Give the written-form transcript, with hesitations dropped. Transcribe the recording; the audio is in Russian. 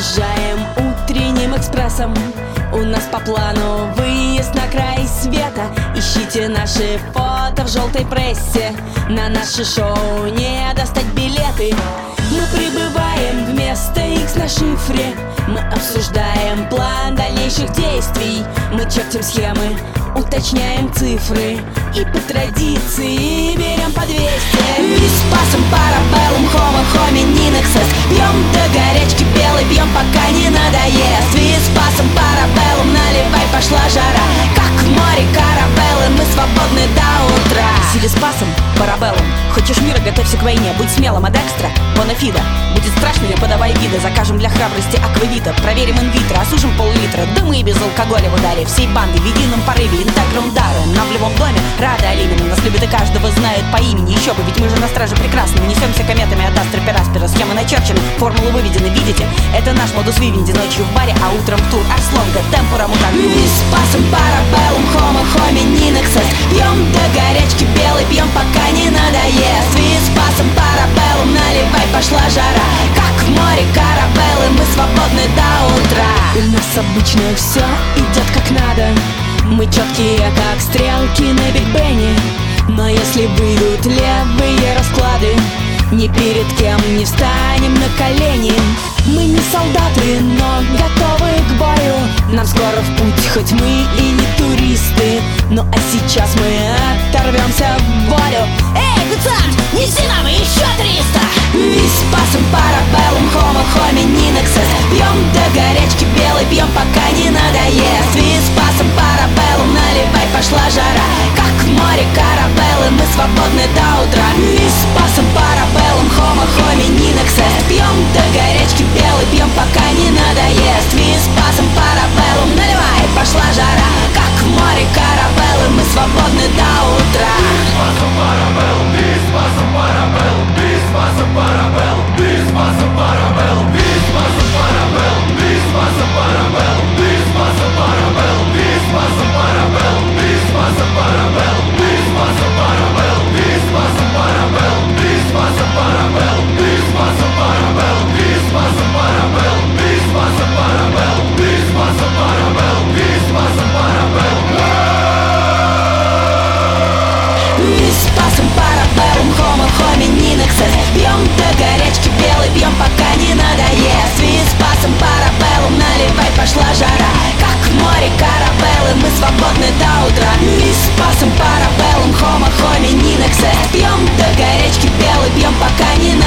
Уезжаем утренним экспрессом. У нас по плану выезд на край света. Ищите наши фото в желтой прессе. На наше шоу не достать билеты. Мы прибываем в место X на шифре. Мы обсуждаем план дальнейших действий. Мы чертим схемы, уточняем цифры. И по традиции берем по 200. Виспасом, парабеллум, хомо, хоминин, эксцесс. Пьем до горячки белой, пьем пока не надоест. Виспасом, парабеллум, наливай, пошла жара. Как в море каравеллы, мы свободны до утра. Виспасом, парабеллум, хочешь мира, готовься к войне. Будь смелым, от экстра, бонафида. Будет страшно, не подавай вида. Закажем для храбрости аквавита. Проверим инвитро, осушим пол-литра. Да мы и без алкоголя в ударе. Всей банды в едином порыве. Интегра удары, нам в любом доме рады Алимина. Нас любят и каждого знают по имени. Еще бы, ведь мы же на страже прекрасны. Мы несемся кометами от астра пераспера. Схемы начерчены, формулы выведены, видите? Это наш модус вивенди. Ночью в баре, а утром в тур. Арслонга, темпура, мутант. Виспасом, парабеллум, хомо, хоминин, эксцесс. Пьем до горячки белой, пьем пока не надоест. Виспасом, парабеллум, наливай, пошла жара. Как в море каравеллы, мы свободны до утра. У нас обычно все идет как надо. Мы четкие, как стрелки на Биг Бене. Но если выйдут левые расклады, ни перед кем не встанем на колени. Мы не солдаты, но готовы к бою. Нам скоро в путь, хоть мы и не туристы. Ну а сейчас мы оторвемся в волю. Эй, официант, неси нам еще 300! Виспасом, парабеллум, хомо, хоминин, эксцесс. Пьем до горячки белой, пьем пока не надоест. Виспасом, парабеллум, наливай, пошла жара. Как в море каравеллы, мы свободны до утра. Виспасом, парабеллум, хомо, хоминин, эксцесс. Пьем до горячки белой, пьем пока не надоест. Виспасом, парабеллум, наливай, пошла жара. Как в море каравеллы, мы свободны до утра. Виспасом, парабеллум, виспасом, парабеллум, виспасом, парабеллум, виспасом, парабеллум, виспасом, парабеллум, виспасом, парабеллум, виспасом, парабеллум, виспасом, парабеллум, виспасом, парабеллум, виспасом, парабеллум, виспасом, парабеллум, виспасом, парабеллум, виспасом, парабеллум, виспасом, парабеллум, виспасом, парабеллум, виспасом, парабеллум, виспасом, парабеллум. Виспасом, парабеллум, хомо, хоминин, эксцесс. Пьем до горячки белой, пьем пока не надоест. Виспасом, парабеллум, наливай, пошла жара. Как в море каравеллы, мы свободны до утра. Виспасом, парабеллум, хомо, хоминин, эксцесс. Пьем до горячки белой, пьем пока не